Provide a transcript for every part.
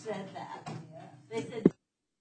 said that. Yeah. They said.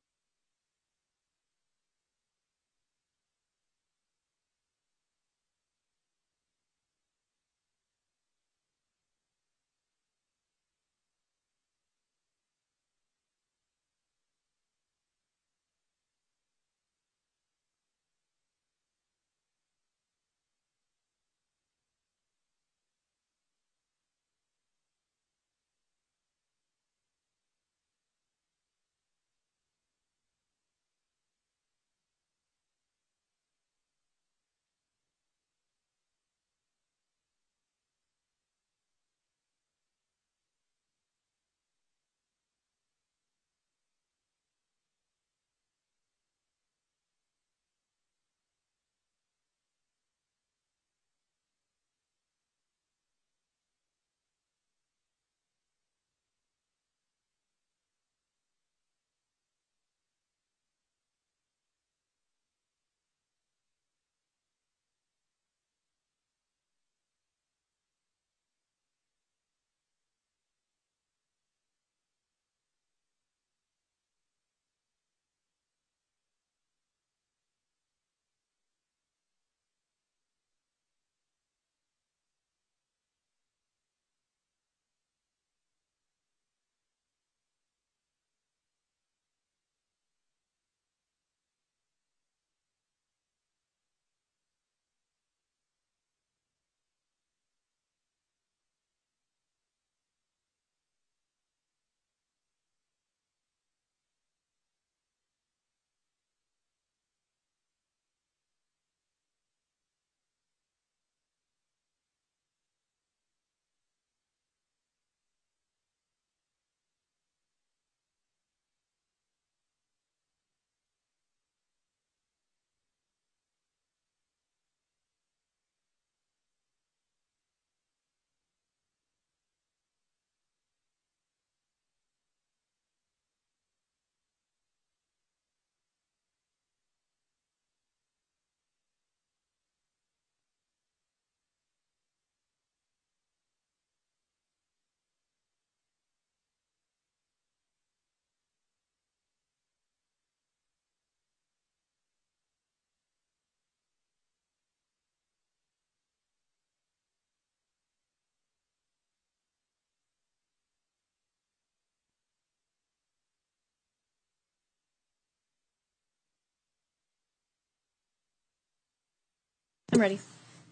I'm ready.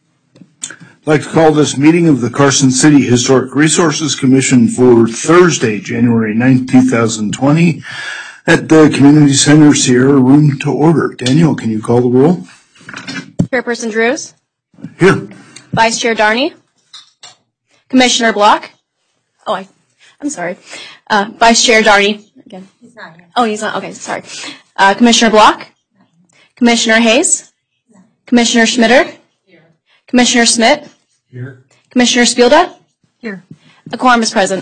I'd like to call this meeting of the Carson City Historic Resources Commission for Thursday, January 9th, 2020 at the Community Center Sierra Room to order. Daniel, can you call the roll? Chairperson Drews? Here. Vice Chair Darney? Commissioner Block? Oh, I'm sorry. Vice Chair Darney. Again. He's not here. Oh, he's not. Okay, sorry. Commissioner Block? Commissioner Hayes? No. Commissioner Schmitter? Here. Commissioner Schmidt? Here. Commissioner Spielda? Here. A quorum is present.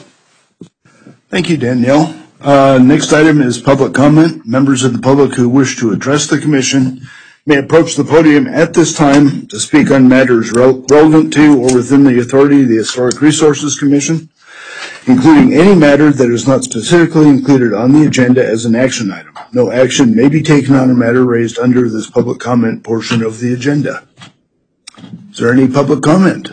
Thank you, Danielle. Next item is public comment. Members of the public who wish to address the commission may approach the podium at this time to speak on matters relevant to or within the authority of the Historic Resources Commission, including any matter that is not specifically included on the agenda as an action item. No action may be taken on a matter raised under this public comment portion of the agenda. Is there any public comment?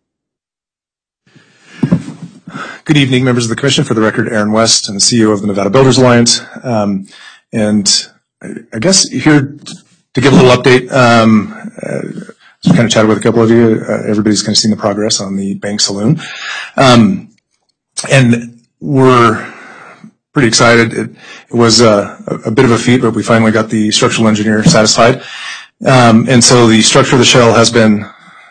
Good evening, members of the Commission. For the record, Aaron West, I'm the CEO of the Nevada Builders Alliance. And I guess here to give a little update, so we kind of chatted with a couple of you. Everybody's kind of seen the progress on the Bank Saloon. And we're pretty excited. It was a bit of a feat, but we finally got the structural engineer satisfied. And so the structure of the shell has been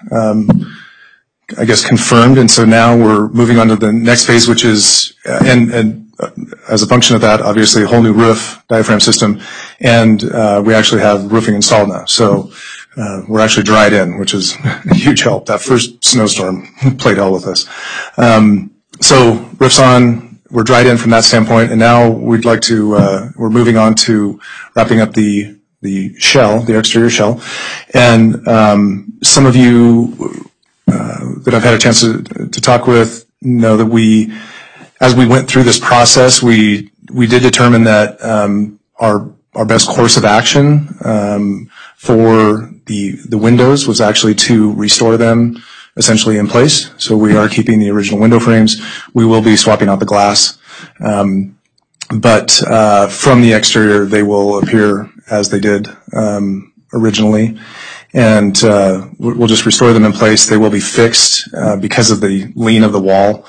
I guess confirmed, and so now we're moving on to the next phase, which is and as a function of that, obviously a whole new roof diaphragm system, and we actually have roofing installed now. So we're actually dried in, which is a huge help. That first snowstorm played hell with us. So roof's on, we're dried in from that standpoint, and now we'd like to we're moving on to wrapping up the shell, the exterior shell, and some of you that I've had a chance to talk with know that as we went through this process, we we did determine that our best course of action for the windows was actually to restore them essentially in place. So we are keeping the original window frames. We will be swapping out the glass. But from the exterior, they will appear as they did originally. And we'll just restore them in place. They will be fixed because of the lean of the wall.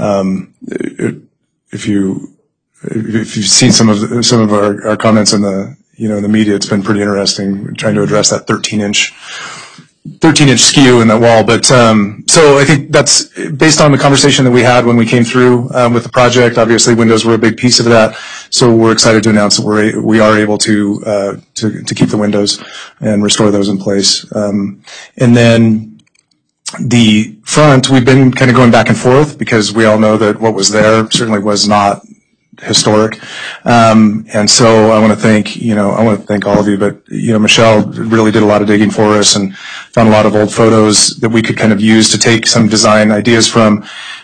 If you've seen some of our comments in the media, it's been pretty interesting trying to address that 13-inch skew in that wall. But so I think that's based on the conversation that we had when we came through with the project. Obviously, windows were a big piece of that. So we're excited to announce that we are able to keep the windows and restore those in place. And then the front, we've been kind of going back and forth because we all know that what was there certainly was not historic. And so I want to thank all of you, but Michelle really did a lot of digging for us and found a lot of old photos that we could kind of use to take some design ideas from.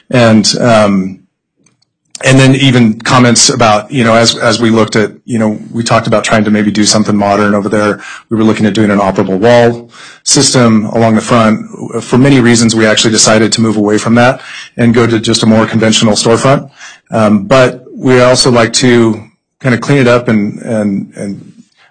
And then even comments about, as we looked at, we talked about trying to maybe do something modern over there. We were looking at doing an operable wall system along the front. For many reasons, we actually decided to move away from that and go to just a more conventional storefront. But we also like to kind of clean it up and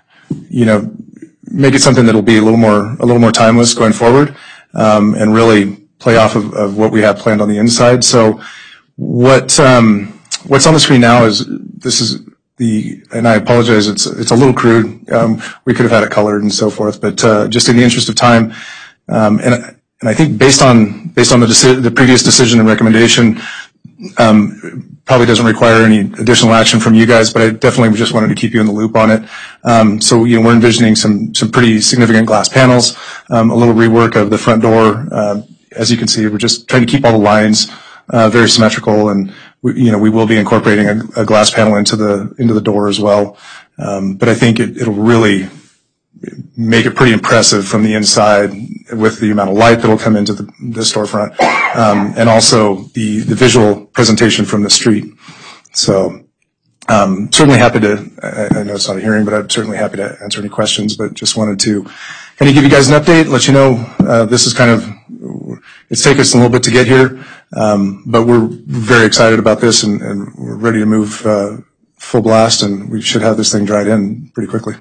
make it something that'll be a little more timeless going forward, and really play off of what we have planned on the inside. So what's on the screen now is and I apologize, it's a little crude. We could have had it colored and so forth, but just in the interest of time, and I think based on the previous decision and recommendation, probably doesn't require any additional action from you guys, but I definitely just wanted to keep you in the loop on it. So we're envisioning some pretty significant glass panels, a little rework of the front door. As you can see, we're just trying to keep all the lines very symmetrical, and we will be incorporating a glass panel into the door as well. But I think it'll really make it pretty impressive from the inside with the amount of light that will come into the storefront, and also the visual presentation from the street. So certainly happy to, I know it's not a hearing, but I'm certainly happy to answer any questions, but just wanted to kind of give you guys an update, let you know this is it's taken us a little bit to get here, but we're very excited about this and we're ready to move full blast, and we should have this thing dried in pretty quickly.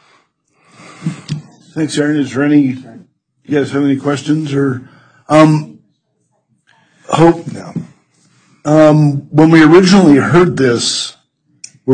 Thanks, Aaron. Is there you guys have any questions or, Hope? No. When we originally heard this, I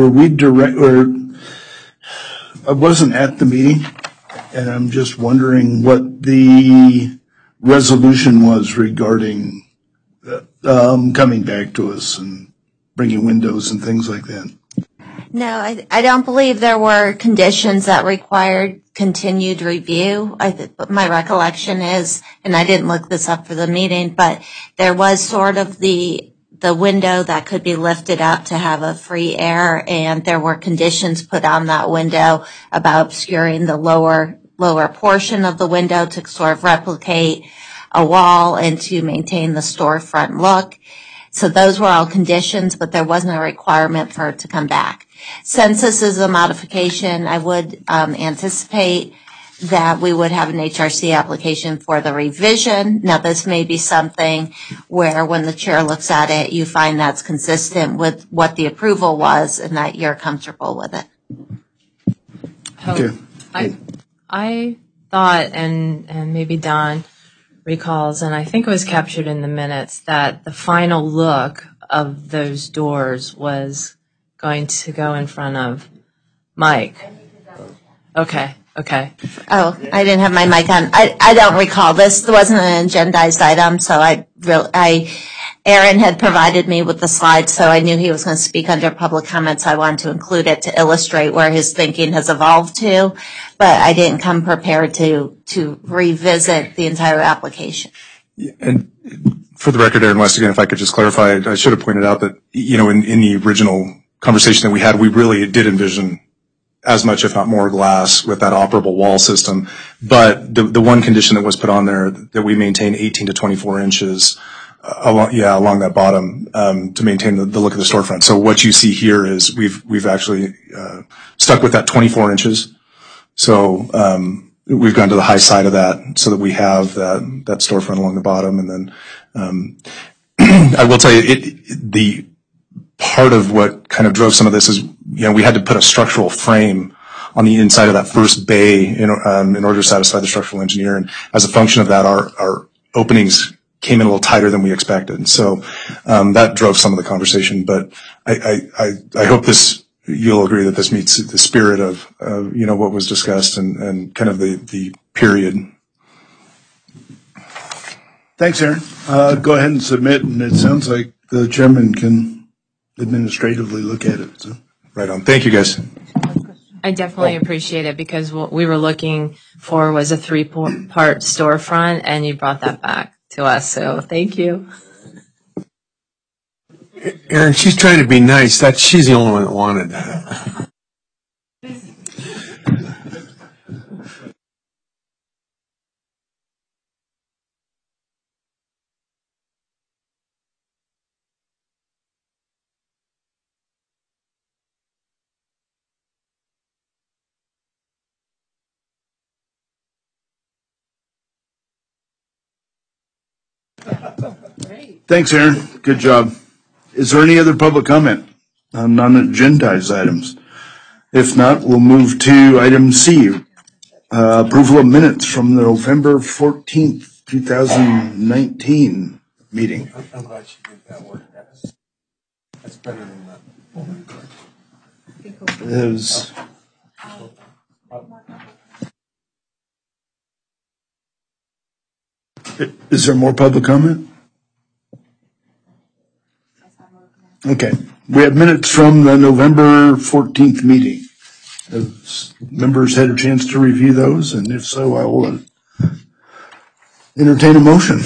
wasn't at the meeting, and I'm just wondering what the resolution was regarding coming back to us and bringing windows and things like that. No, I don't believe there were conditions that required continued review. But my recollection is, and I didn't look this up for the meeting, but there was sort of the window that could be lifted up to have a free air, and there were conditions put on that window about obscuring the lower portion of the window to sort of replicate a wall and to maintain the storefront look. So those were all conditions, but there wasn't a requirement for it to come back. Since this is a modification, I would anticipate that we would have an HRC application for the revision. Now, this may be something where when the chair looks at it, you find that's consistent with what the approval was and that you're comfortable with it. Okay. I thought, and maybe Don recalls, and I think it was captured in the minutes, that the final look of those doors was going to go in front of Mike. Okay. Oh, I didn't have my mic on. I don't recall. This wasn't an agendized item, so Aaron had provided me with the slides, so I knew he was going to speak under public comments. I wanted to include it to illustrate where his thinking has evolved to, but I didn't come prepared to revisit the entire application. And for the record, Aaron West, again, if I could just clarify, I should have pointed out that, in the original conversation that we had, we really did envision as much, if not more, glass with that operable wall system. But the one condition that was put on there, that we maintain 18 to 24 inches along that bottom to maintain the look of the storefront. So what you see here is we've actually stuck with that 24 inches. So we've gone to the high side of that so that we have that storefront along the bottom. And then I will tell you, the part of what kind of drove some of this is, we had to put a structural frame on the inside of that first bay in order to satisfy the structural engineer. And as a function of that, our openings came in a little tighter than we expected. And so that drove some of the conversation. But I hope you'll agree that this meets the spirit of what was discussed and kind of the period. Thanks, Aaron. Go ahead and submit, and it sounds like the chairman can administratively look at it. So. Right on. Thank you, guys. I definitely appreciate it, because what we were looking for was a 3-part storefront, and you brought that back to us. So thank you. Aaron, she's trying to be nice. She's the only one that wanted that. Thanks, Aaron. Good job. Is there any other public comment on non-agendized items? If not, we'll move to item C, approval of minutes from the November 14th, 2019 meeting. I'm glad she did that work. That's better than that. Is there more public comment? Okay. We have minutes from the November 14th meeting. Have members had a chance to review those? And if so, I will entertain a motion.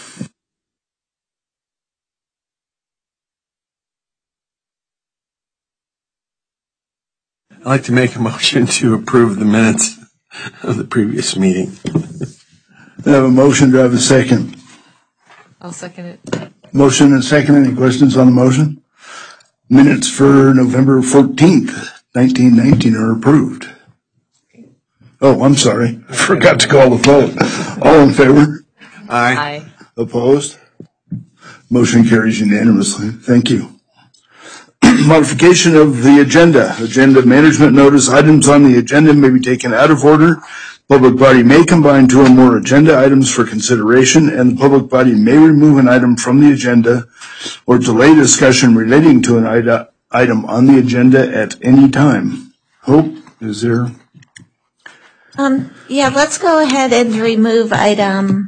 I'd like to make a motion to approve the minutes of the previous meeting. I have a motion. Do I have a second? I'll second it. Motion and second. Any questions on the motion? Minutes for November 14th, 1919 are approved. Oh, I'm sorry. I forgot to call the vote. All in favor? Aye. Opposed? Motion carries unanimously. Thank you. Modification of the agenda. Agenda management notice. Items on the agenda may be taken out of order. Public body may combine 2 or more agenda items for consideration, and the public body may remove an item from the agenda or delay discussion relating to an item on the agenda at any time. Hope, is there? Yeah, let's go ahead and remove item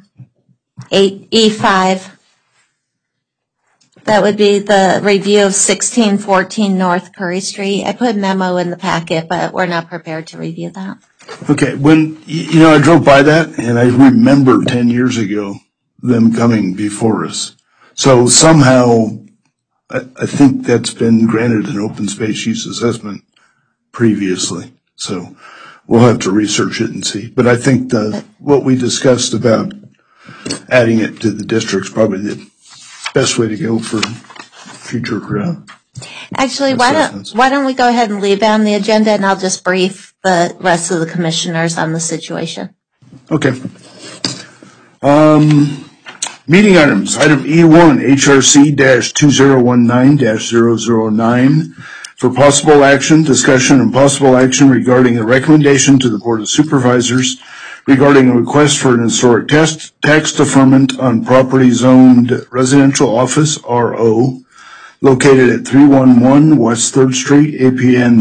8E5. That would be the review of 1614 North Curry Street. I put a memo in the packet, but we're not prepared to review that. Okay, when, I drove by that, and I remember 10 years ago them coming before us. So somehow, I think that's been granted an open space use assessment previously. So we'll have to research it and see. But I think what we discussed about adding it to the district's probably the best way to go for future Actually, why don't we go ahead and leave it on the agenda, and I'll just brief the rest of the commissioners on the situation. Okay. Meeting items. Item E1, HRC-2019-009 for possible action, discussion, and possible action regarding a recommendation to the Board of Supervisors regarding a request for an historic tax deferment on property zoned residential office, RO, located at 311 West 3rd Street, APN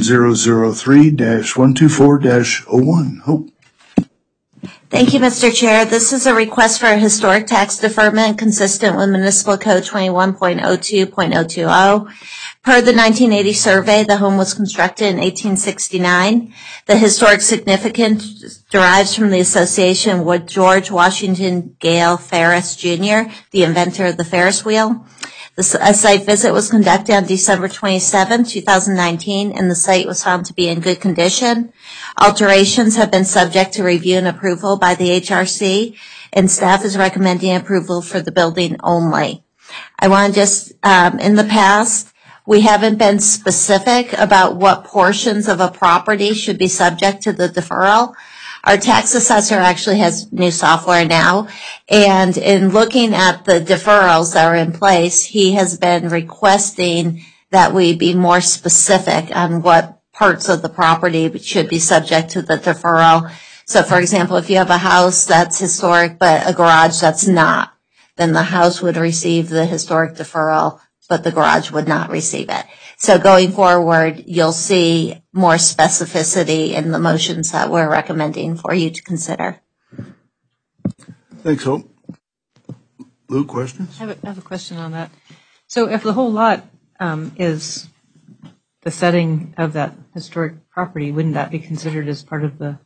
003-124-01. Hope. Thank you, Mr. Chair. This is a request for a historic tax deferment consistent with Municipal Code 21.02.020. Per the 1980 survey, the home was constructed in 1869. The historic significance derives from the association with George Washington Gale Ferris Jr., the inventor of the Ferris wheel. A site visit was conducted on December 27, 2019, and the site was found to be in good condition. Alterations have been subject to review and approval by the HRC, and staff is recommending approval for the building only. I want to just, in the past, we haven't been specific about what portions of a property should be subject to the deferral. Our tax assessor actually has new software now, and in looking at the deferrals that are in place, he has been requesting that we be more specific on what parts of the property should be subject to the deferral. So, for example, if you have a house that's historic but a garage that's not, then the house would receive the historic deferral, but the garage would not receive it. So going forward, you'll see more specificity in the motions that we're recommending for you to consider. Thanks, Hope. Lou, questions? I have a question on that. So if the whole lot is the setting of that historic property, wouldn't that be considered as part of the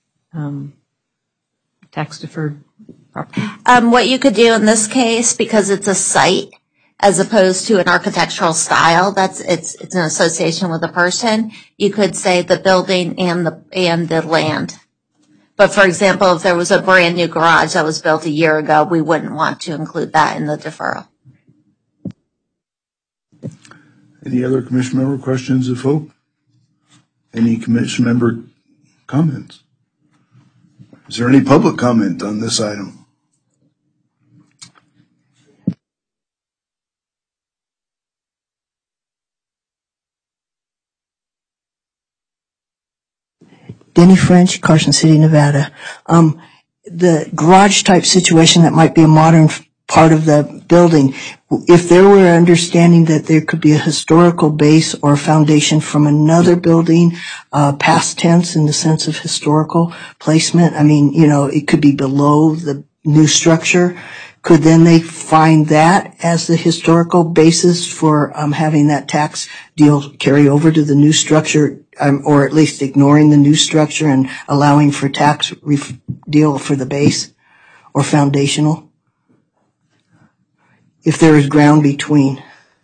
tax-deferred property? What you could do in this case, because it's a site as opposed to an architectural style, it's an association with a person, you could say the building and the land. But for example, if there was a brand new garage that was built a year ago, we wouldn't want to include that in the deferral. Any other commission member questions of Hope? Any commission member comments? Is there any public comment on this item? Denny French, Carson City, Nevada. The garage type situation that might be a modern part of the building, if there were understanding that there could be a historical base or a foundation from another building, past tense in the sense of historical placement, I mean, you know, it could be below the new structure. Could then they find that as the historical basis for having that tax deal carry over to the new structure, or at least ignoring the new structure and allowing for tax deal for the base or foundational? If there is ground between.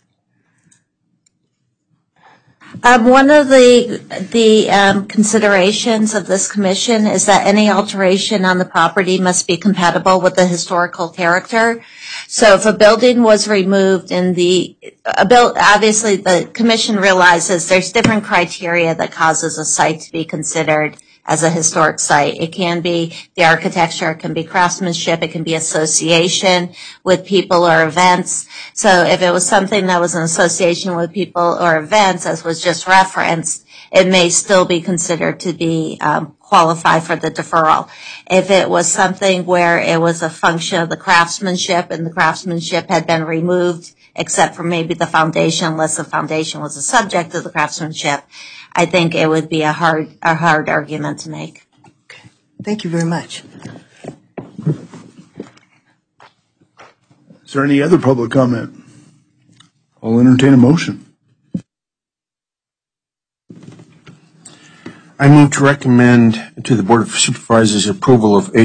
One of the considerations of this commission is that any alteration on the property must be compatible with the historical character. So if a building was removed obviously the commission realizes there's different criteria that causes a site to be considered as a historic site. It can be the architecture, it can be craftsmanship, it can be association with people or events. So if it was something that was an association with people or events, as was just referenced, it may still be considered to be qualify for the deferral. If it was something where it was a function of the craftsmanship and the craftsmanship had been removed, except for maybe the foundation, unless the foundation was a subject of the craftsmanship, I think it would be a hard argument to make. Okay. Thank you very much. Is there any other public comment? I'll entertain a motion. I move to recommend to the Board of Supervisors approval of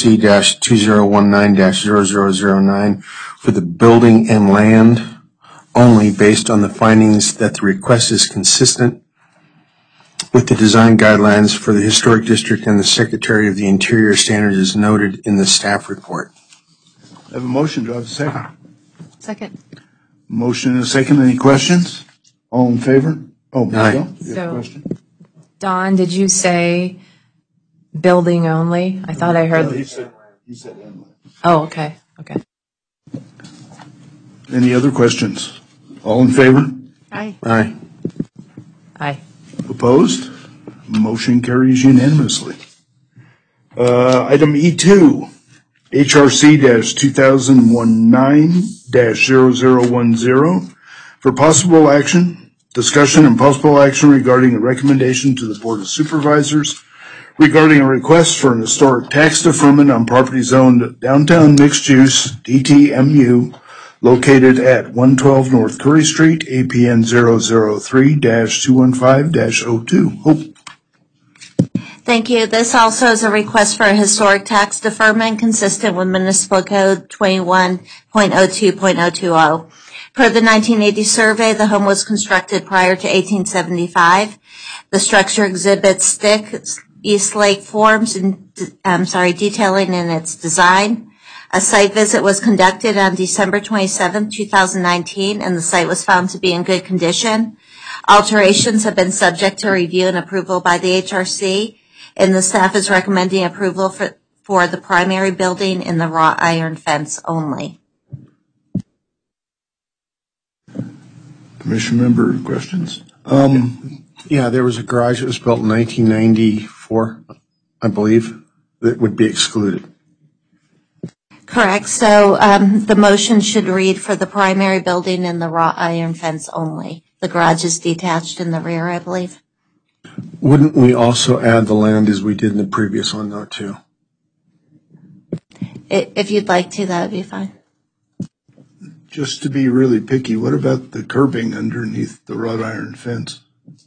HRC-2019-0009 for the building and land only based on the findings that the request is consistent with the design guidelines for the Historic District and the Secretary of the Interior standards as noted in the staff report. I have a motion. Do I have a second? Second. Motion and a second. Any questions? All in favor? Oh, Aye. You have a question? Don, did you say building only? I thought I heard. You said inlet. Oh, okay. Okay. Any other questions? All in favor? Aye. Aye. Aye. Opposed? Motion carries unanimously. Item E2, HRC-2019-0010 for possible action, discussion and possible action regarding a recommendation to the Board of Supervisors regarding a request for an historic tax deferment on property zoned downtown mixed use DTMU located at 112 North Curry Street, APN 003-215-02. Hope. Thank you. This also is a request for a historic tax deferment consistent with Municipal Code 21.02.020. Per the 1980 survey, the home was constructed prior to 1875. The structure exhibits thick East Lake forms and detailing in its design. A site visit was conducted on December 27, 2019, and the site was found to be in good condition. Alterations have been subject to review and approval by the HRC, and the staff is recommending approval for the primary building and the wrought iron fence only. Commission member questions? Yeah, there was a garage that was built in 1994, I believe, that would be excluded. Correct. So the motion should read for the primary building and the wrought iron fence only. The garage is detached in the rear, I believe. Wouldn't we also add the land as we did in the previous one, though, too? If you'd like to, that would be fine. Just to be really picky, what about the curbing underneath the wrought iron fence?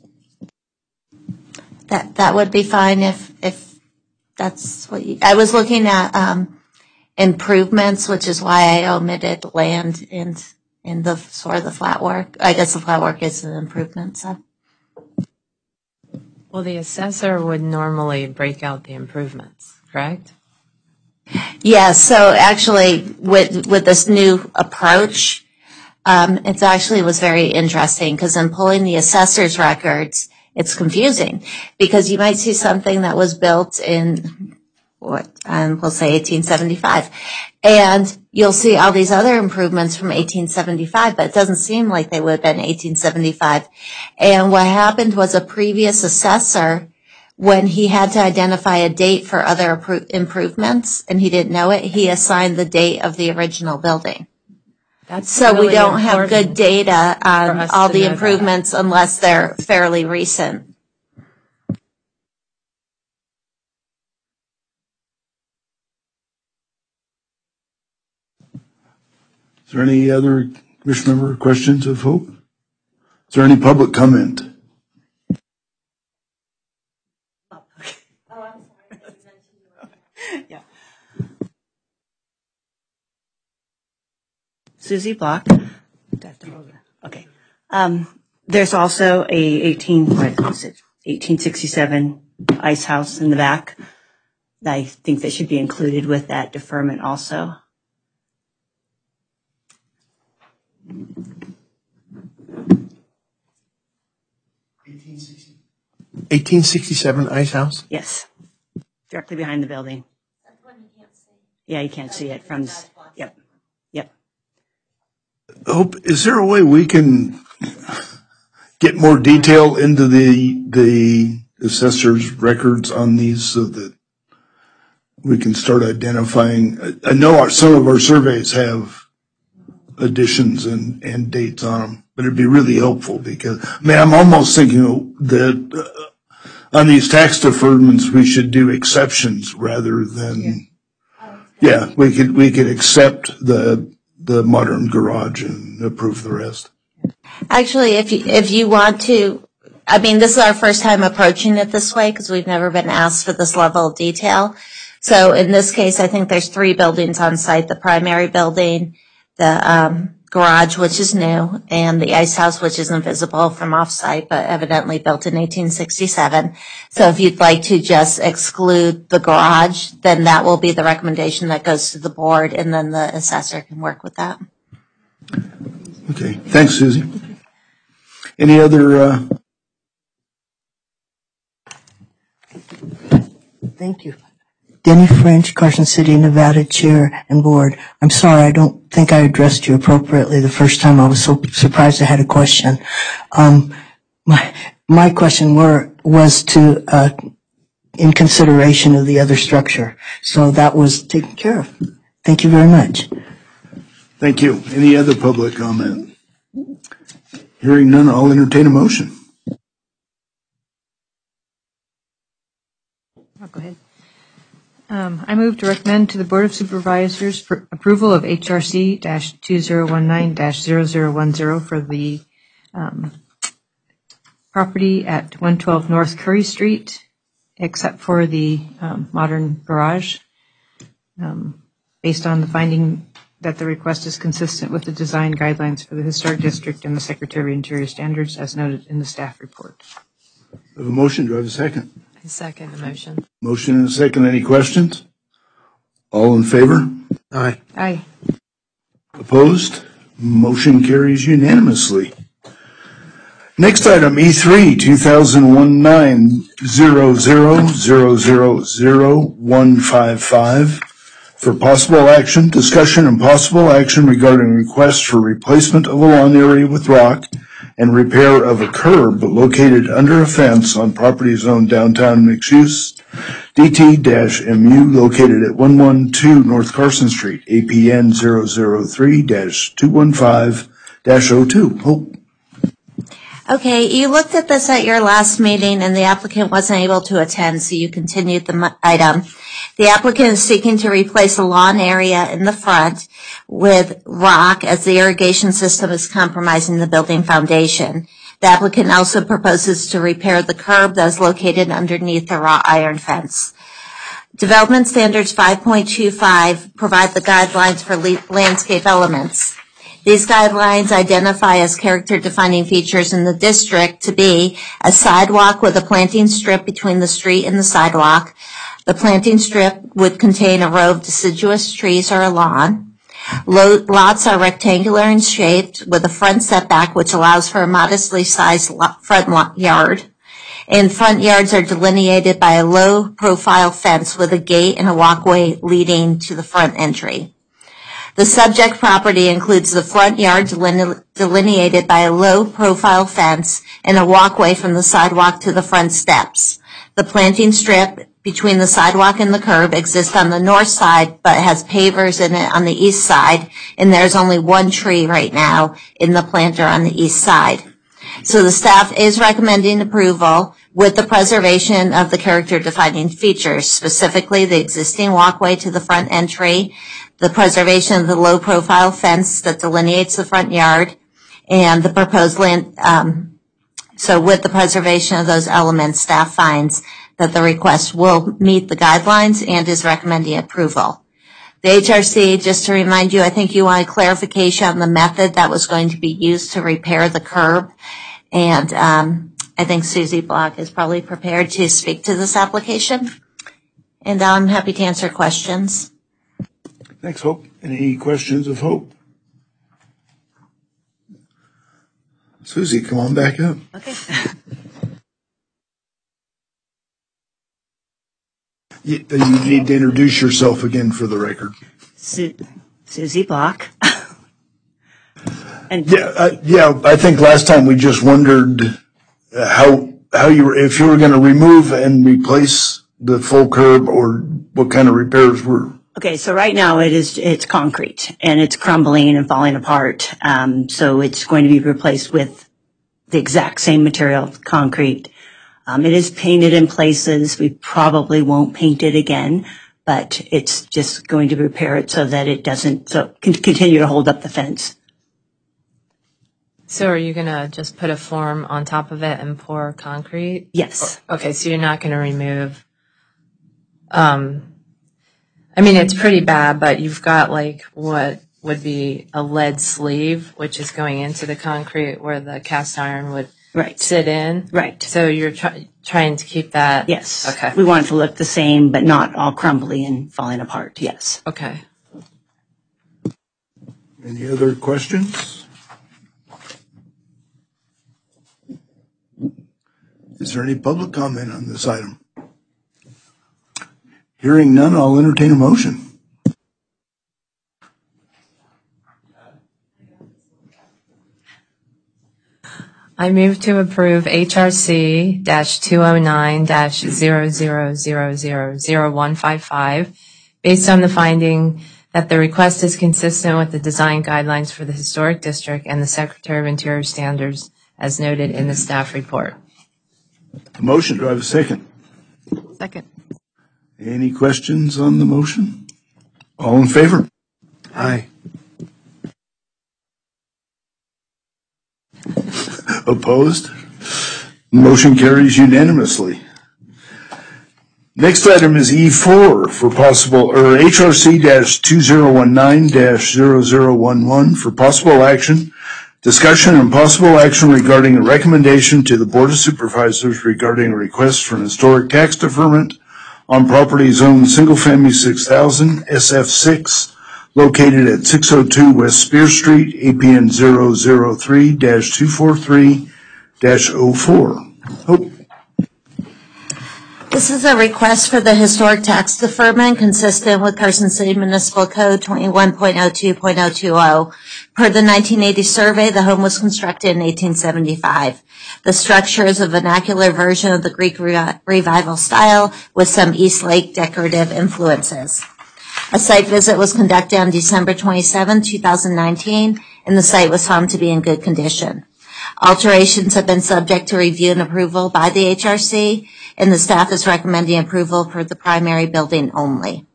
That would be fine if that's what you... I was looking at improvements, which is why I omitted land in the sort of the flat work. I guess the flat work is an improvement, so. Well, the assessor would normally break out the improvements, correct? Yes, so actually with this new approach, it actually was very interesting because in pulling the assessor's records, it's confusing because you might see something that was built in we'll say 1875, and you'll see all these other improvements from 1875, but it doesn't seem like they would have been 1875. And what happened was a previous assessor, when he had to identify a date for other improvements and he didn't know it, he assigned the date of the original building. So really we don't have good data on all the improvements unless they're fairly recent. Is there any other commission member questions of Hope? Is there any public comment? Yeah. Susie Block. Okay. There's a 1867 ice house in the back. I think that should be included with that deferment also. 1867 ice house? Yes. Directly behind the building. That's one you can't see. Yeah, you can't see it from this. Yep. Hope, is there a way we can get more detail into the assessor's records on these so that we can start identifying? I know some of our surveys have additions and dates on them, but it'd be really helpful because, I'm almost thinking that on these tax deferments, we should do exceptions rather than, we could accept the modern garage and approve the rest. Actually, if you want to, this is our first time approaching it this way because we've never been asked for this level of detail. So in this case, I think there's 3 buildings on site: the primary building, the garage, which is new, and the ice house, which is invisible from off-site, but evidently built in 1867. So if you'd like to just exclude the garage, then that will be the recommendation that goes to the board, and then the assessor can work with that. Okay. Thanks, Susie. Any other? Thank you. Denny French, Carson City, Nevada Chair and Board. I'm sorry, I don't think I addressed you appropriately the first time. I was so surprised I had a question. My question was to in consideration of the other structure. So that was taken care of. Thank you very much. Thank you. Any other public comment? Hearing none, I'll entertain a motion. Go ahead. I move to recommend to the Board of Supervisors for approval of HRC-2019-0010 for the property at 112 North Curry Street, except for the modern garage, based on the finding that the request is consistent with the design guidelines for the Historic District and the Secretary of Interior Standards as noted in the staff report. I have a motion. Do I have a second? I second the motion. Motion and a second. Any questions? All in favor? Aye. Aye. Opposed? Motion carries unanimously. Next item, E3, 2019-0000000155. For possible action, discussion and possible action regarding requests for replacement of a lawn area with rock and repair of a curb located under a fence on property zoned downtown mixed use, DT-MU located at 112 North Carson Street, APN 003-215-02. Hope. Okay, you looked at this at your last meeting and the applicant wasn't able to attend, so you continued the item. The applicant is seeking to replace a lawn area in the front with rock as the irrigation system is compromising the building foundation. The applicant also proposes to repair the curb that is located underneath the wrought iron fence. Development Standards 5.25 provide the guidelines for landscape elements. These guidelines identify as character-defining features in the district to be a sidewalk with a planting strip between the street and the sidewalk. The planting strip would contain a row of deciduous trees or a lawn. Lots are rectangular in shape with a front setback which allows for a modestly sized front yard. And front yards are delineated by a low-profile fence with a gate and a walkway leading to the front entry. The subject property includes the front yard delineated by a low-profile fence and a walkway from the sidewalk to the front steps. The planting strip between the sidewalk and the curb exists on the north side but has pavers in it on the east side, and there's only one tree right now in the planter on the east side. So the staff is recommending approval with the preservation of the character-defining features, specifically the existing walkway to the front entry, the preservation of the low-profile fence that delineates the front yard, and the proposed land. So with the preservation of those elements, staff finds that the request will meet the guidelines and is recommending approval. The HRC, just to remind you, I think you wanted clarification on the method that was going to be used to repair the curb. And I think Susie Block is probably prepared to speak to this application. And I'm happy to answer questions. Thanks, Hope. Any questions of Hope? Susie, come on back up. Okay. You need to introduce yourself again for the record. Susie Block. And yeah, I think last time we just wondered how you were, if you were going to remove and replace the full curb or what kind of repairs were. Okay, so right now it's concrete and it's crumbling and falling apart. So it's going to be replaced with the exact same material, concrete. It is painted in places. We probably won't paint it again, but it's just going to repair it so that it doesn't continue to hold up the fence. So are you going to just put a form on top of it and pour concrete? Yes. Okay, so you're not going to remove, I mean, it's pretty bad, but you've got like what would be a lead sleeve, which is going into the concrete where the cast iron would sit in. Right. So you're trying to keep that. Yes. Okay. We want it to look the same, but not all crumbly and falling apart. Yes. Okay. Any other questions? Is there any public comment on this item? Hearing none, I'll entertain a motion. I move to approve HRC-209-00000155 based on the finding that the request is consistent with the design guidelines for the historic district and the Secretary of Interior standards as noted in the staff report. A motion, do I have a second? Second. Any questions on the motion? All in favor? Aye. Opposed? Motion carries unanimously. Next item is E4 for possible, or HRC-2019-0011 for possible action, discussion and possible action regarding a recommendation to the Board of Supervisors regarding a request for an historic tax deferment on property zoned single-family 6,000 SF6 located at 602 West Spear Street, APN 003-243-04. Hope. This is a request for the historic tax deferment consistent with Carson City Municipal Code 21.02.020. Per the 1980 survey, the home was constructed in 1875. The structure is a vernacular version of the Greek Revival style with some East Lake decorative influences. A site visit was conducted on December 27, 2019, and the site was found to be in good condition. Alterations have been subject to review and approval by the HRC, and the staff is recommending approval for the primary building only.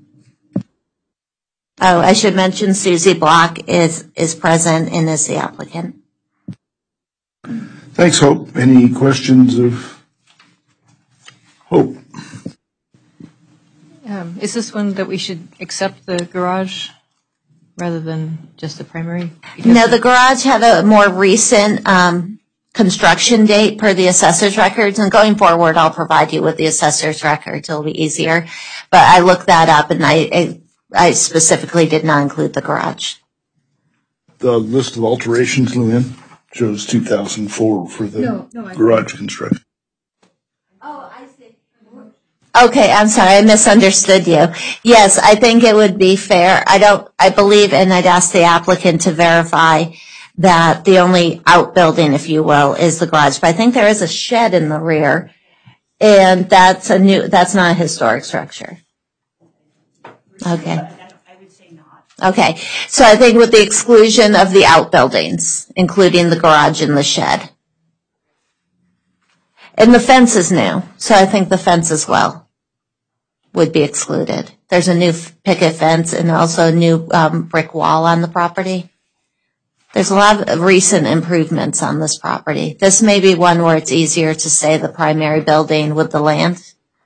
Oh, I should mention Susie Block is present and is the applicant. Thanks, Hope. Any questions of Hope? Is this one that we should accept the garage rather than just the primary? No, the garage had a more recent construction date per the assessor's records, and going forward I'll provide you with the assessor's records. It'll be easier. But I looked that up, and I specifically did not include the garage. The list of alterations, Luann, shows 2004 for the garage construction. Oh, I see. Okay, I'm sorry, I misunderstood you. Yes, I think it would be fair. I believe, and I'd ask the applicant to verify that the only outbuilding, if you will, is the garage. But I think there is a shed in the rear, and that's not a historic structure. Okay. I would say not. Okay, so I think with the exclusion of the outbuildings, including the garage and the shed. And the fence is new, so I think the fence as well would be excluded. There's a new picket fence and also a new brick wall on the property. There's a lot of recent improvements on this property. This may be one where it's easier to say the primary building with the land.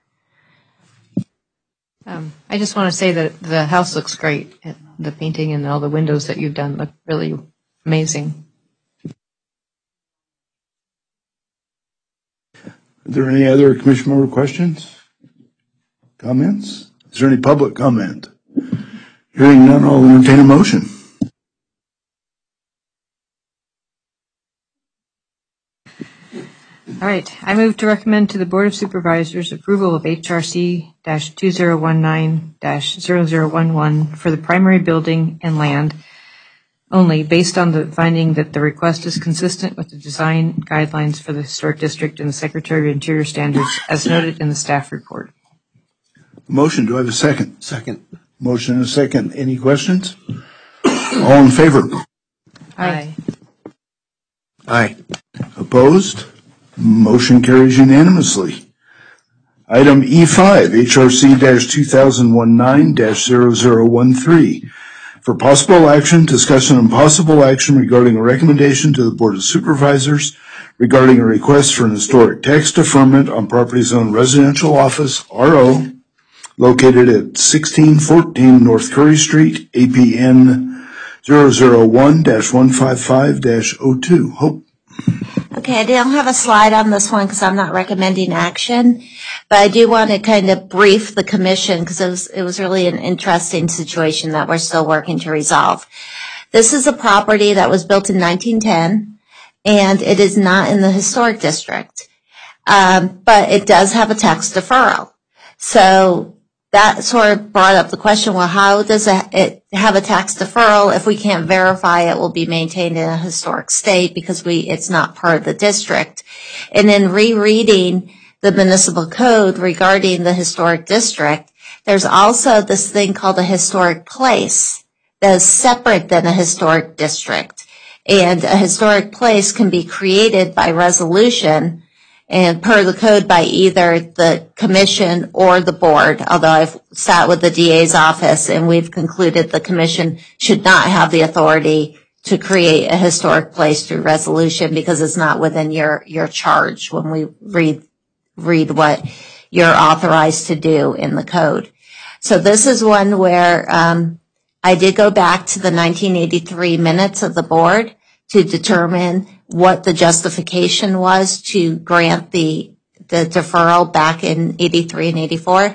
I just want to say that the house looks great. The painting and all the windows that you've done look really amazing. Are there any other commission member questions? Comments? Is there any public comment? Hearing none, I'll entertain a motion. All right. I move to recommend to the Board of Supervisors approval of HRC-2019-0011 for the primary building and land only based on the finding that the request is consistent with the design guidelines for the Historic District and the Secretary of Interior standards as noted in the staff report. Motion, do I have a second? Second. Motion and a second. Any questions? All in favor? Aye. Aye. Opposed? Motion carries unanimously. Item E5, HRC-2019-0013. For possible action, discussion and possible action regarding a recommendation to the Board of Supervisors regarding a request for an historic tax deferment on property zone residential office, RO, located at 1614 North Curry Street, APN 001-155-02. Hope. Okay, I don't have a slide on this one because I'm not recommending action, but I do want to kind of brief the commission because it was really an interesting situation that we're still working to resolve. This is a property that was built in 1910, and it is not in the historic district, but it does have a tax deferral. So that sort of brought up the question, well, how does it have a tax deferral if we can't verify it will be maintained in a historic state because it's not part of the district? And in rereading the municipal code regarding the historic district, there's also this thing called a historic place that is separate than a historic district. And a historic place can be created by resolution and per the code by either the commission or the board, although I've sat with the DA's office and we've concluded the commission should not have the authority to create a historic place through resolution because it's not within your charge when we read what you're authorized to do in the code. So this is one where I did go back to the 1983 minutes of the board to determine what the justification was to grant the deferral back in 83 and 84.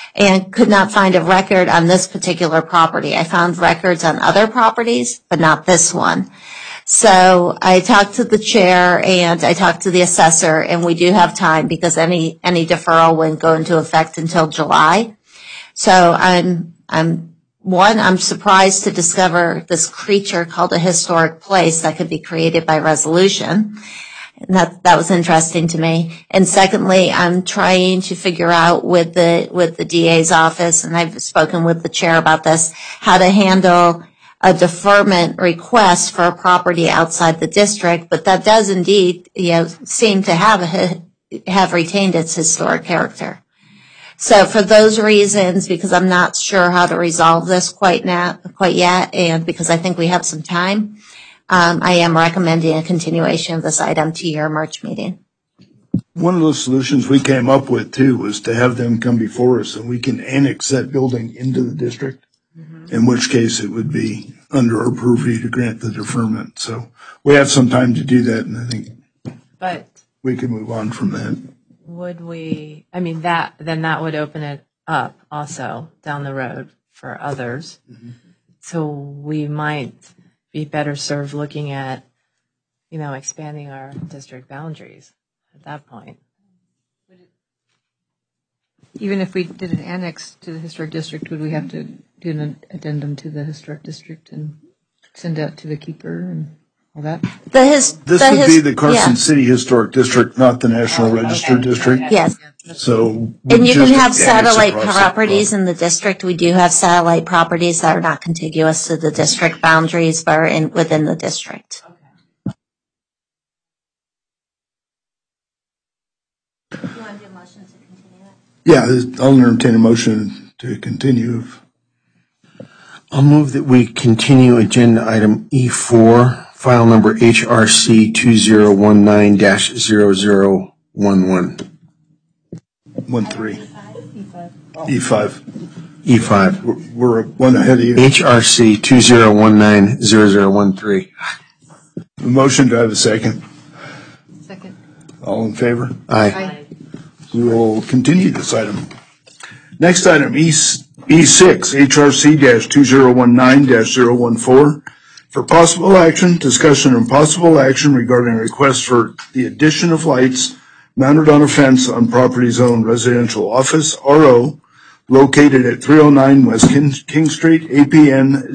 and could not find a record on this particular property. I found records on other properties, but not this one. So I talked to the chair and I talked to the assessor, and we do have time because any deferral wouldn't go into effect until July. So I'm surprised to discover this creature called a historic place that could be created by resolution. And that was interesting to me. And secondly, I'm trying to figure out with the DA's office, and I've spoken with the chair about this, how to handle a deferment request for a property outside the district, but that does indeed, seem to have retained its historic character. So for those reasons, because I'm not sure how to resolve this quite yet, and because I think we have some time, I am recommending a continuation of this item to your March meeting. One of the solutions we came up with too was to have them come before us and we can annex that building into the district, in which case it would be under our purview to grant the deferment. So we have some time to do that, and I think we can move on from that. Would we, then that would open it up also down the road for others. Mm-hmm. So we might be better served looking at, expanding our district boundaries at that point. Even if we did an annex to the historic district, would we have to do an addendum to the historic district and send it out to the keeper and all that? This would be the Carson City Historic District, not the National Register District. Yes. So, and you can have satellite properties in the district. We do have satellite properties that are not contiguous to the district boundaries, but are within the district. Okay. You want to do a motion to continue it? Yeah, I'll entertain a motion to continue. I'll move that we continue agenda item E4, file number HRC 2019-0011. E5. We're one ahead of you. HRC 2019-0013. A motion, to have a second? Second. All in favor? Aye. We will continue this item. Next item, E6, HRC-2019-014. For possible action, discussion and possible action regarding a request for the addition of lights mounted on a fence on property zone residential office, RO, located at 309 West King Street, APN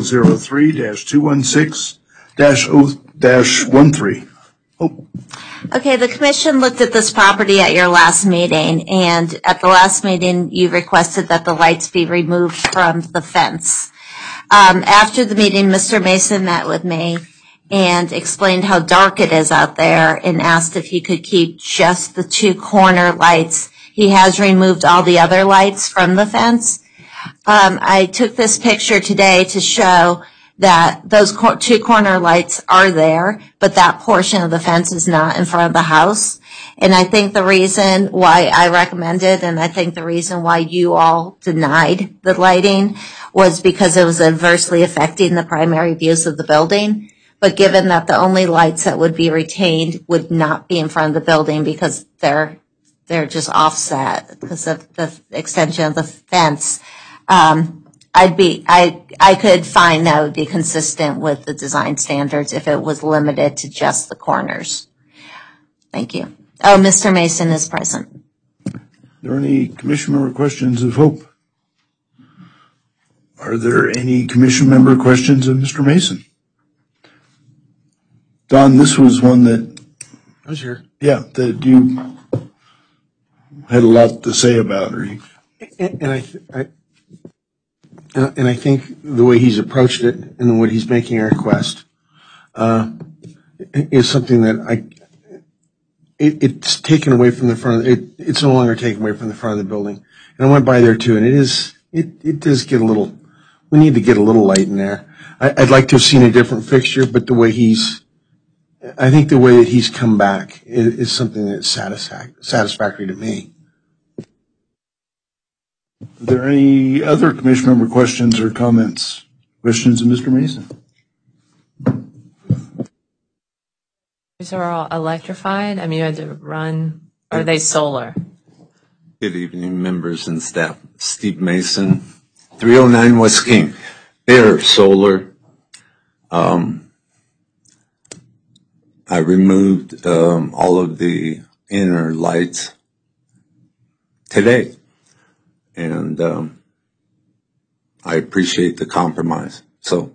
003-216-0-13. Okay, the commission looked at this property at your last meeting, and at the last meeting you requested that the lights be removed from the fence. After the meeting, Mr. Mason met with me and explained how dark it is out there and asked if he could keep just the two corner lights. He has removed all the other lights from the fence. I took this picture today to show that those two corner lights are there, but that portion of the fence is not in front of the house. And I think the reason why I recommended, and I think the reason why you all denied the lighting, was because it was adversely affecting the primary views of the building. But given that the only lights that would be retained would not be in front of the building because they're just offset because of the extension of the fence, I could find that would be consistent with the design standards if it was limited to just the corners. Thank you. Oh, Mr. Mason is present. Are there any commission member questions of Hope? Are there any commission member questions of Mr. Mason? Don, this was one that I was here. Yeah, that you had a lot to say about. And I think the way he's approached it and what he's making a request is something that it's taken away from the front. It's no longer taken away from the front of the building. And I went by there too, and it does get a little. We need to get a little light in there. I'd like to have seen a different fixture, but I think the way that he's come back is something that's satisfactory to me. Are there any other commission member questions or comments? Questions of Mr. Mason? These are all electrified? I mean, you had to run, are they solar? Good evening, members and staff. Steve Mason, 309 West King. Bear Solar. I removed all of the inner lights today, and I appreciate the compromise. So,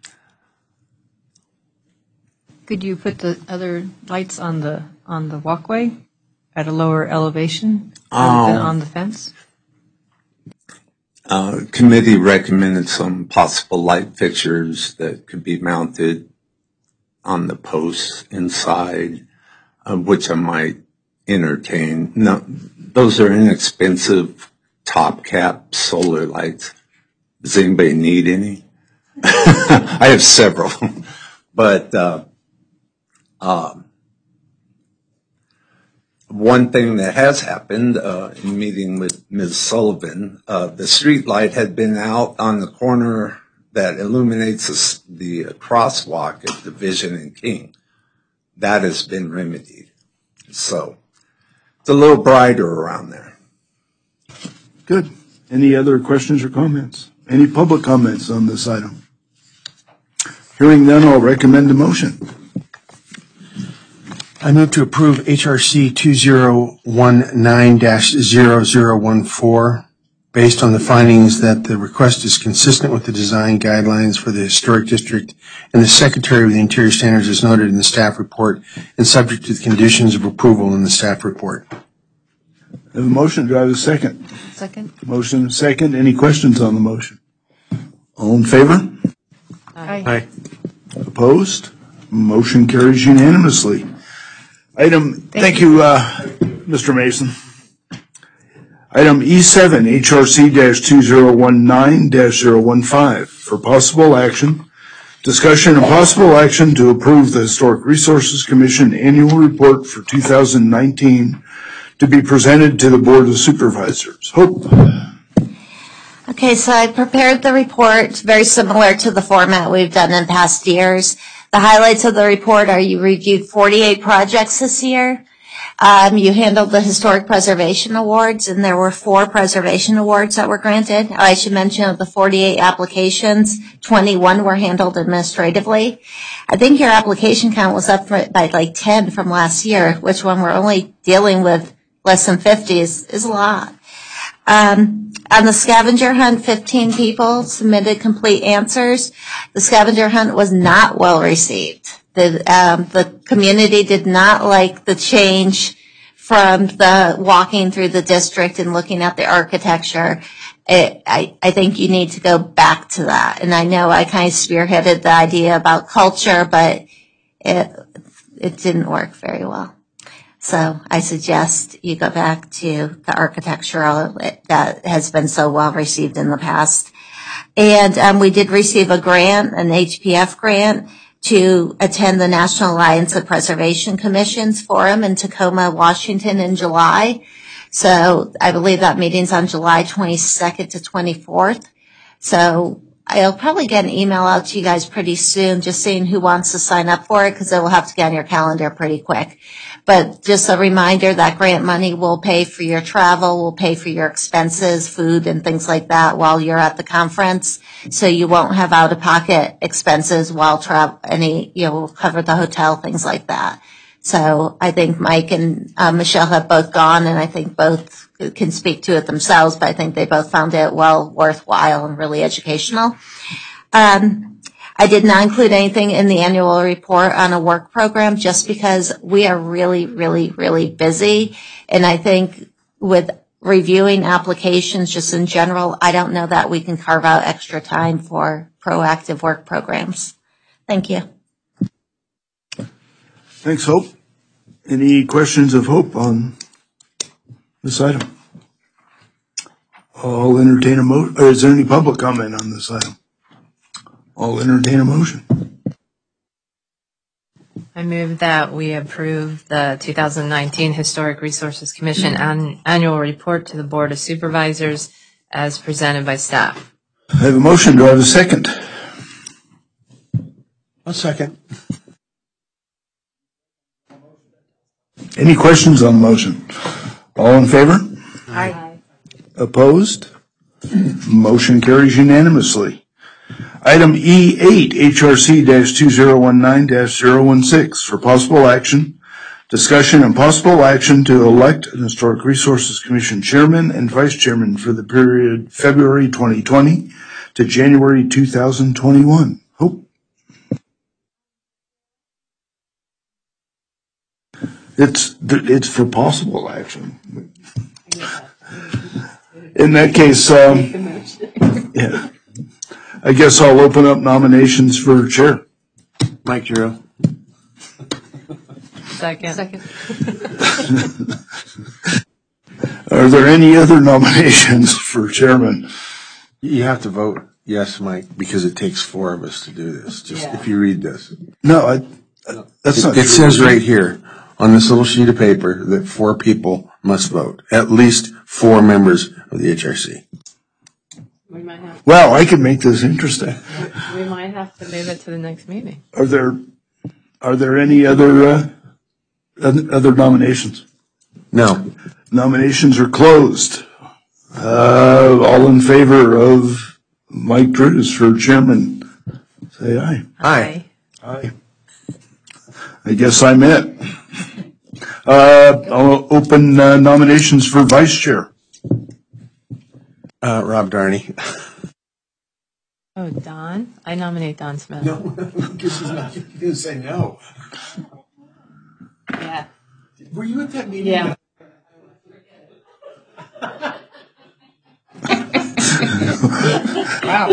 Could you put the other lights on the walkway at a lower elevation rather than on the fence? Committee recommended some possible light fixtures that could be mounted on the posts inside, which I might entertain. No, those are inexpensive top cap solar lights. Does anybody need any? I have several, but one thing that has happened in meeting with Ms. Sullivan, the street light had been out on the corner that illuminates the crosswalk at Division and King. That has been remedied. So it's a little brighter around there. Good. Any other questions or comments? Any public comments on this item? Hearing none, I'll recommend a motion. I move to approve HRC 2019-0014 based on the findings that the request is consistent with the design guidelines for the Historic District and the Secretary of the Interior Standards as noted in the staff report and subject to the conditions of approval in the staff report. I have a motion. Do I have a second? Second. Motion and second. Any questions on the motion? All in favor? Aye. Opposed? Motion carries unanimously. Thank you, Mr. Mason. Item E7, HRC-2019-015 for possible action. Discussion and possible action to approve the Historic Resources Commission annual report for 2019 to be presented to the Board of Supervisors. Hope. Okay, so I prepared the report very similar to the format we've done in past years. The highlights of the report are you reviewed 48 projects this year. You handled the Historic Preservation Awards, and there were 4 preservation awards that were granted. I should mention of the 48 applications, 21 were handled administratively. I think your application count was up by like 10 from last year, which when we're only dealing with less than 50 is a lot. On the scavenger hunt, 15 people submitted complete answers. The scavenger hunt was not well received. The community did not like the change from the walking through the district and looking at the architecture. I think you need to go back to that. And I know I kind of spearheaded the idea about culture, but it didn't work very well. So I suggest you go back to the architectural that has been so well received in the past. And we did receive a grant, an HPF grant, to attend the National Alliance of Preservation Commissions Forum in Tacoma, Washington in July. So I believe that meeting's on July 22nd to 24th. So I'll probably get an email out to you guys pretty soon just saying who wants to sign up for it because it will have to get on your calendar pretty quick. But just a reminder that grant money will pay for your travel, will pay for your expenses, food and things like that while you're at the conference. So you won't have out-of-pocket expenses while we'll cover the hotel, things like that. So I think Mike and Michelle have both gone, and I think both can speak to it themselves, but I think they both found it well worthwhile and really educational. I did not include anything in the annual report on a work program just because we are really, really, really busy. And I think with reviewing applications just in general, I don't know that we can carve out extra time for proactive work programs. Thank you. Thanks, Hope. Any questions of Hope on this item? I'll entertain a motion. Or is there any public comment on this item? I'll entertain a motion. I move that we approve the 2019 Historic Resources Commission annual report to the Board of Supervisors as presented by staff. I have a motion. Do I have a second? A second. Any questions on the motion? All in favor? Aye. Opposed? Motion carries unanimously. Item E8, HRC-2019-016 for possible action. Discussion and possible action to elect an Historic Resources Commission Chairman and Vice Chairman for the period February 2020 to January 2021. Hope. It's for possible action. In that case, yeah, I guess I'll open up nominations for chair. Mike Giroux. Second. Are there any other nominations for chairman? You have to vote yes, Mike, because it takes 4 of us to do this. Just if you read this. No, that's not true. It says right here on this little sheet of paper that 4 people must vote. At least 4 members of the HRC. We might have. Well, I can make this interesting. We might have to move it to the next meeting. Are there any other nominations? No. Nominations are closed. All in favor of Mike Drews for chairman, say aye. Aye. Aye. I guess I'm it. I'll open nominations for vice chair. Rob Darney. Oh, Don? I nominate Don Smith. No, because you didn't say no. Yeah. Were you at that meeting? Yeah. Wow.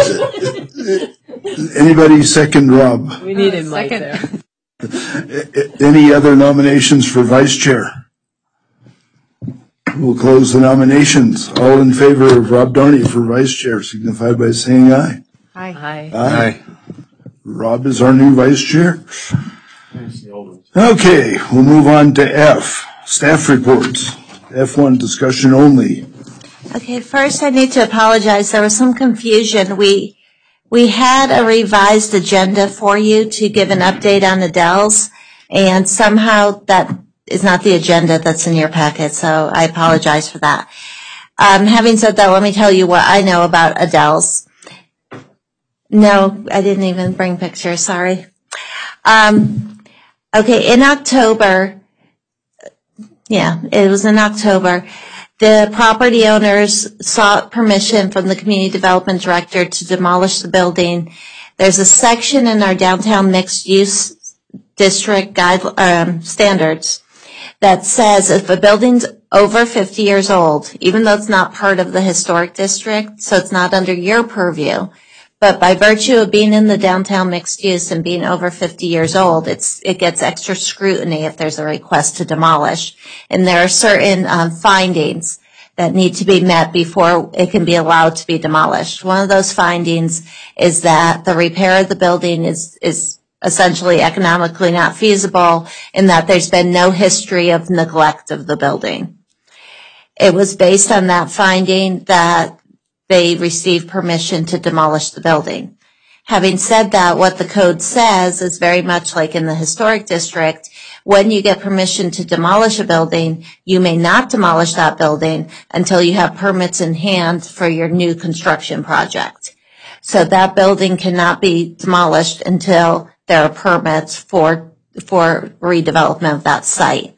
Anybody second Rob? We needed Mike there. Any other nominations for vice chair? We'll close the nominations. All in favor of Rob Darney for vice chair signify by saying aye. Aye. Aye. Rob is our new vice chair. Okay, we'll move on to F, staff reports. F1, discussion only. Okay, first I need to apologize. There was some confusion. We had a revised agenda for you to give an update on Adele's, and somehow that is not the agenda that's in your packet, so I apologize for that. Having said that, let me tell you what I know about Adele's. No, I didn't even bring pictures, sorry. Okay, in October, it was in October, the property owners sought permission from the community development director to demolish the building. There's a section in our downtown mixed use district standards that says if a building's over 50 years old, even though it's not part of the historic district, so it's not under your purview, but by virtue of being in the downtown mixed use and being over 50 years old, it gets extra scrutiny if there's a request to demolish. And there are certain findings that need to be met before it can be allowed to be demolished. One of those findings is that the repair of the building is essentially economically not feasible, and that there's been no history of neglect of the building. It was based on that finding that they received permission to demolish the building. Having said that, what the code says is very much like in the historic district. When you get permission to demolish a building, you may not demolish that building until you have permits in hand for your new construction project. So that building cannot be demolished until there are permits for redevelopment of that site.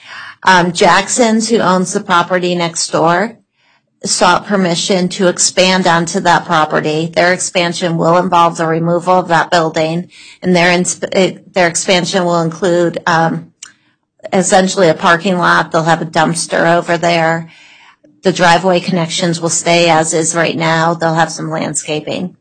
Jackson's, who owns the property next door, sought permission to expand onto that property. Their expansion will involve the removal of that building, and their expansion will include essentially a parking lot. They'll have a dumpster over there. The driveway connections will stay as is right now. They'll have some landscaping.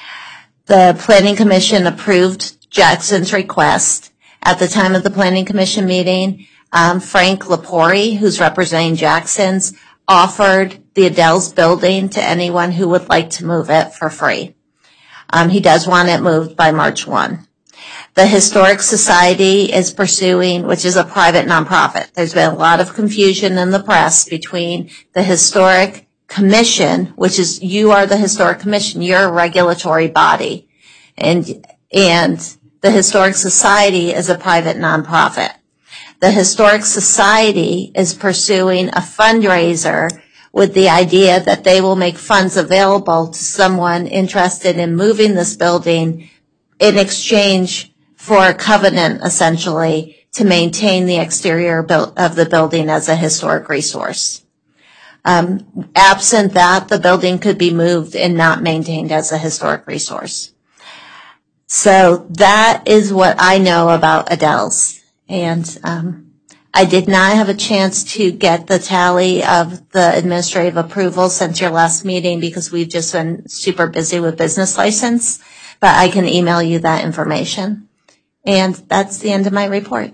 The Planning Commission approved Jackson's request. At the time of the Planning Commission meeting, Frank Lepori, who's representing Jackson's, offered the Adele's building to anyone who would like to move it for free. He does want it moved by March 1. The Historic Society is pursuing, which is a private nonprofit. There's been a lot of confusion in the press between the Historic Commission, which is, you are the Historic Commission, you're a regulatory body, and the Historic Society is a private nonprofit. the Historic Society is pursuing a fundraiser with the idea that they will make funds available to someone interested in moving this building in exchange for a covenant, essentially, to maintain the exterior of the building as a historic resource. Absent that, the building could be moved and not maintained as a historic resource. So that is what I know about Adele's. And I did not have a chance to get the tally of the administrative approval since your last meeting because we've just been super busy with business license, but I can email you that information. And that's the end of my report.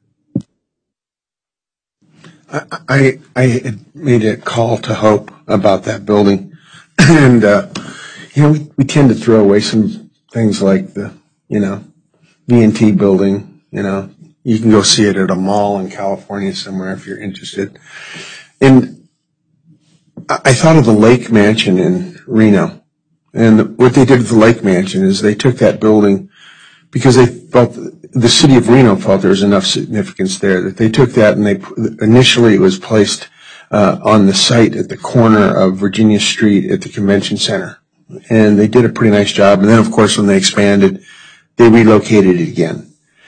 I had made a call to Hope about that building, and we tend to throw away some things like the V&T building. You can go see it at a mall in California somewhere if you're interested. And I thought of the Lake Mansion in Reno, and what they did with the Lake Mansion is they took that building because they felt the city of Reno felt there was enough significance there that they took that and initially it was placed on the site at the corner of Virginia Street at the convention center. And they did a pretty nice job. And then, of course, when they expanded, they relocated it again.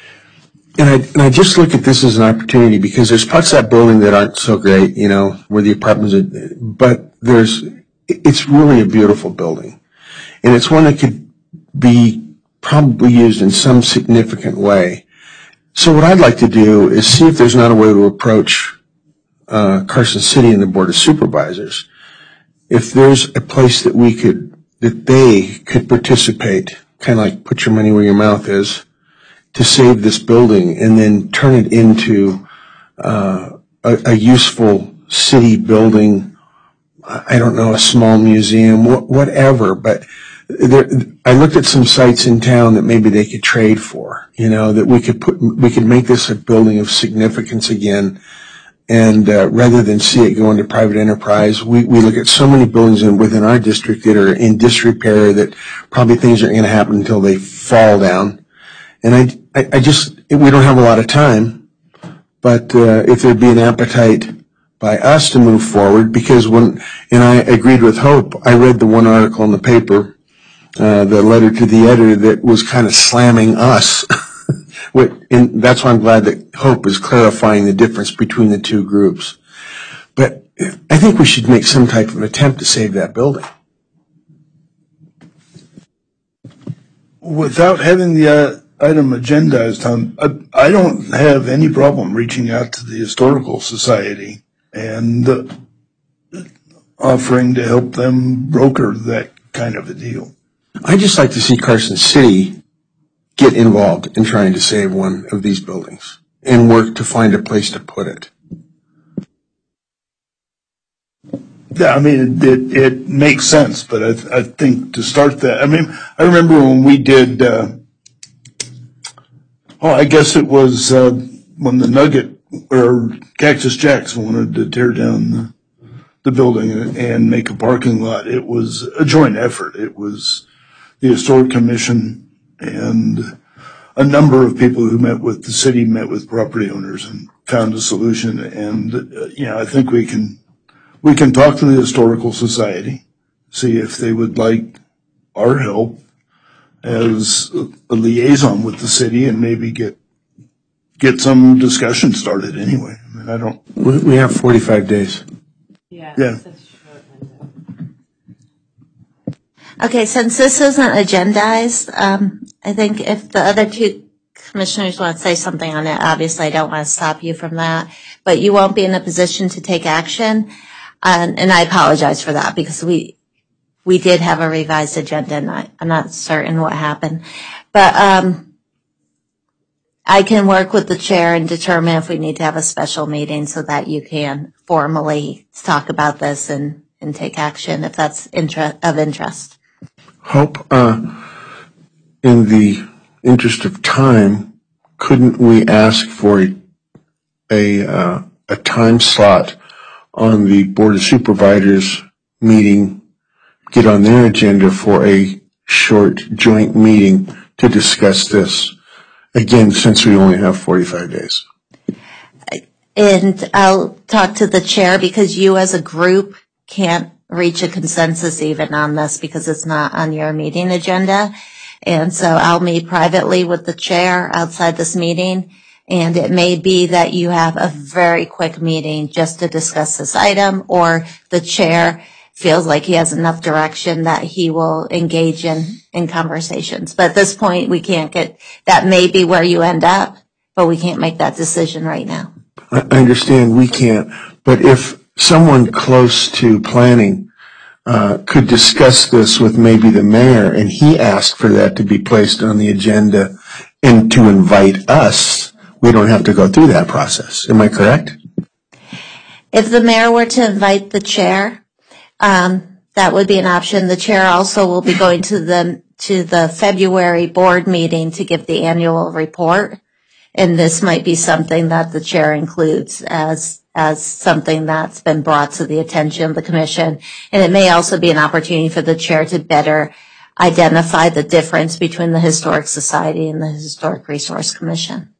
And I just look at this as an opportunity because there's parts of that building that aren't so great, where the apartments are, but it's really a beautiful building. And it's one that could be probably used in some significant way. So what I'd like to do is see if there's not a way to approach Carson City and the Board of Supervisors. If there's a place that they could participate, kind of like put your money where your mouth is, to save this building and then turn it into a useful city building, I don't know, a small museum, whatever, but I looked at some sites in town that maybe they could trade for, that we could make this a building of significance again. And rather than see it go into private enterprise, we look at so many buildings within our district that are in disrepair that probably things aren't going to happen until they fall down. And we don't have a lot of time, but if there'd be an appetite by us to move forward, because and I agreed with Hope, I read the one article in the paper, the letter to the editor that was kind of slamming us. And that's why I'm glad that Hope is clarifying the difference between the two groups. But I think we should make some type of an attempt to save that building. Without having the item agendized, I don't have any problem reaching out to the Historical Society and offering to help them broker that kind of a deal. I'd just like to see Carson City get involved in trying to save one of these buildings and work to find a place to put it. Yeah, I mean, it makes sense, but I think to start that, I remember when we did, I guess it was when the Nugget or Cactus Jacks wanted to tear down the building and make a parking lot. It was a joint effort. It was the Historic Commission and a number of people who met with the city, met with property owners and found a solution. And, I think we can talk to the Historical Society, see if they would like our help as a liaison with the city and maybe get some discussion started anyway. We have 45 days. Yeah. Okay, since this isn't agendized, I think if the other two commissioners want to say something on it, obviously I don't want to stop you from that, but you won't be in a position to take action. And I apologize for that because we did have a revised agenda and I'm not certain what happened. But I can work with the chair and determine if we need to have a special meeting so that you can formally talk about this and take action if that's of interest. Hope, in the interest of time, couldn't we ask for a time slot on the Board of Supervisors meeting, get on their agenda for a short joint meeting to discuss this? Again, since we only have 45 days. And I'll talk to the chair because you as a group can't reach a consensus even on this because it's not on your meeting agenda. And so I'll meet privately with the chair outside this meeting. And it may be that you have a very quick meeting just to discuss this item, or the chair feels like he has enough direction that he will engage in conversations. But at this point, we can't that may be where you end up, but we can't make that decision right now. I understand we can't, but if someone close to planning could discuss this with maybe the mayor, and he asked for that to be placed on the agenda and to invite us, we don't have to go through that process. Am I correct? If the mayor were to invite the chair, that would be an option. The chair also will be going to the February board meeting to give the annual report. And this might be something that the chair includes as something that's been brought to the attention of the commission. And it may also be an opportunity for the chair to better identify the difference between the Historic Society and the Historic Resource Commission.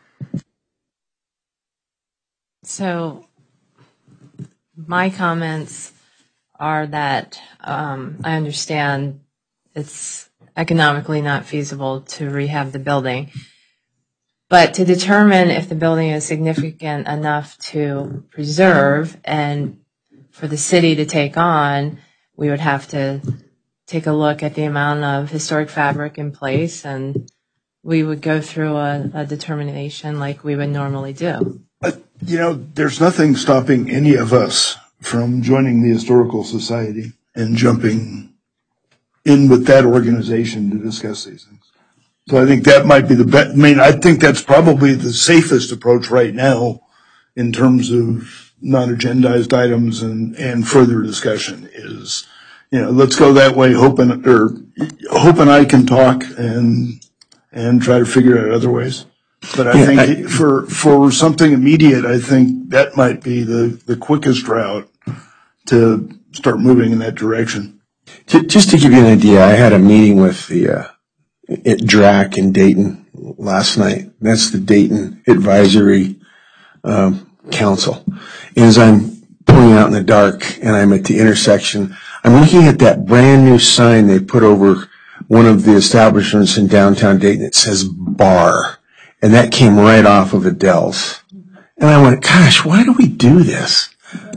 So my comments are that I understand it's economically not feasible to rehab the building. But to determine if the building is significant enough to preserve and for the city to take on, we would have to take a look at the amount of historic fabric in place, and we would go through a determination like we would normally do. There's nothing stopping any of us from joining the Historical Society and jumping in with that organization to discuss these things. So I think that might be the best. I mean, I think that's probably the safest approach right now in terms of non-agendized items and further discussion is, let's go that way. Hope and I can talk and try to figure out other ways. But I think for something immediate, I think that might be the quickest route to start moving in that direction. Just to give you an idea, I had a meeting with the at DRAC in Dayton last night. That's the Dayton Advisory Council. And as I'm pulling out in the dark and I'm at the intersection, I'm looking at that brand new sign they put over one of the establishments in downtown Dayton. It says bar. And that came right off of Adele's. And I went, gosh, why do we do this?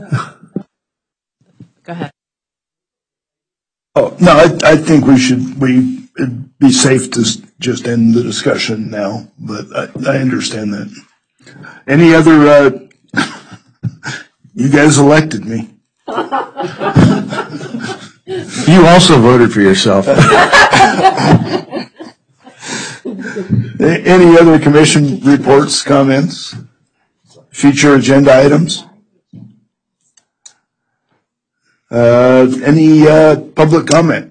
Go ahead. Oh, no, I think it'd be safe to just end the discussion now, but I understand that. Any other, you guys elected me. You also voted for yourself. Any other commission reports, comments, future agenda items? Any public comment?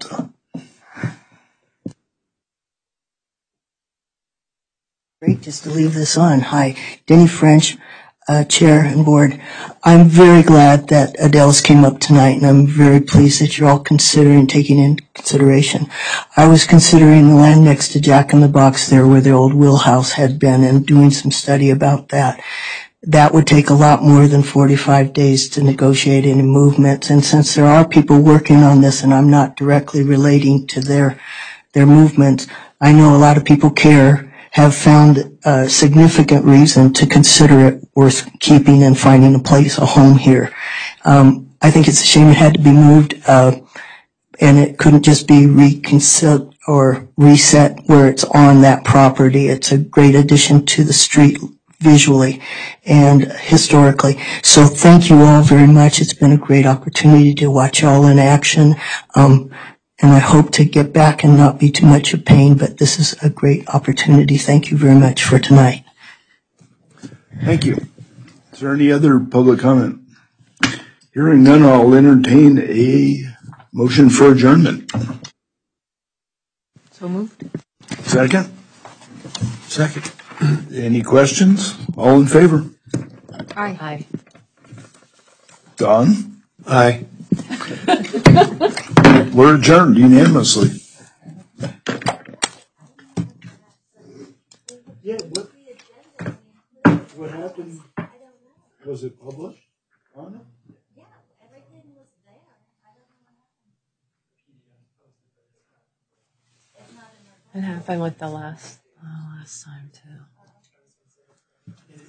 Great, just to leave this on. Hi, Denny French, Chair and Board. I'm very glad that Adele's came up tonight, and I'm very pleased that you're all taking into consideration. I was considering the land next to Jack in the Box there where the old wheelhouse had been and doing some study about that. That would take a lot more than 45 days to negotiate any movements. And since there are people working on this and I'm not directly relating to their movements, I know a lot of people have found a significant reason to consider it worth keeping and finding a home here. I think it's a shame it had to be moved, and it couldn't just be reconsidered or reset where it's on that property. It's a great addition to the street visually and historically. So thank you all very much. It's been a great opportunity to watch you all in action. And I hope to get back and not be too much of pain, but this is a great opportunity. Thank you very much for tonight. Thank you. Is there any other public comment? Hearing none, I'll entertain a motion for adjournment. So moved. Second? Second. Any questions? All in favor? Aye. Aye. Don? Aye. We're adjourned unanimously. Yeah, what happened? Was it published on it? Yeah, everything was there. I don't know what happened. It happened with the last time too.